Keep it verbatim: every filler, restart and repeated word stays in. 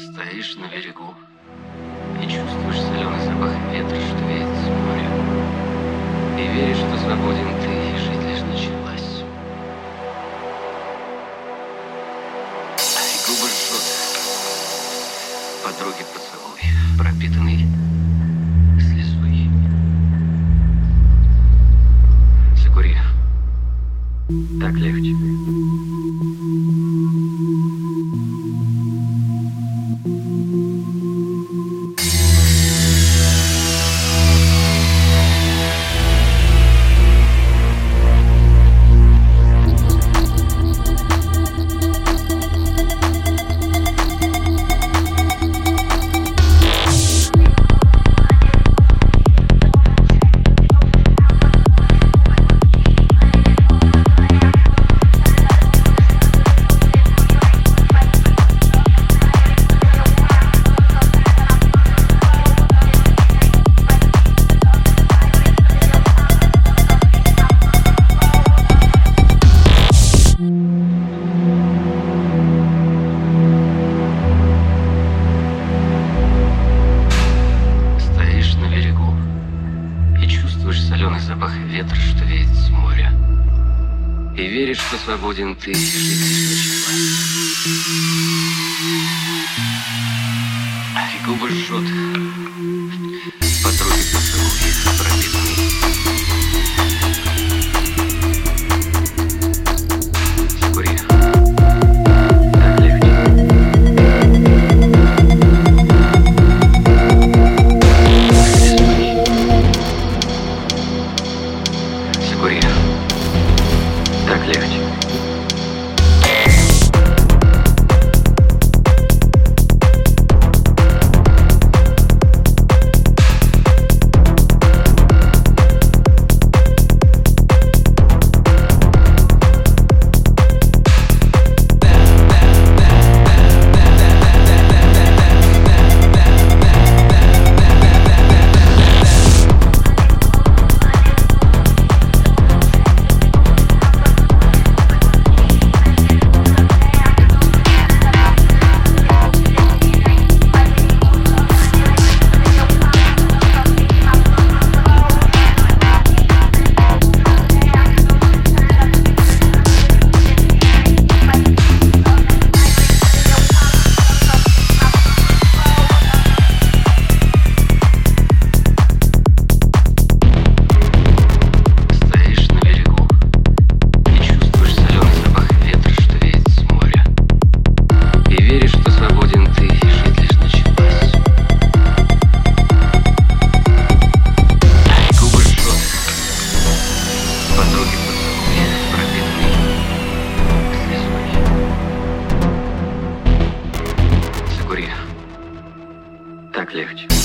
Стоишь на берегу и чувствуешь соленый запах ветра, что веет с моря. И веришь, что свободен ты, и жизнь лишь началась. И губы жжет подруги поцелуй, пропитанный слезой. Закури, так легче. Соленый запах ветра, что веет с моря. И веришь, что свободен ты, и жизнь лишь началась. И губы жжет подруги поцелуй, пропитанный. Закури, так легче. Закури, так легче. Так легче.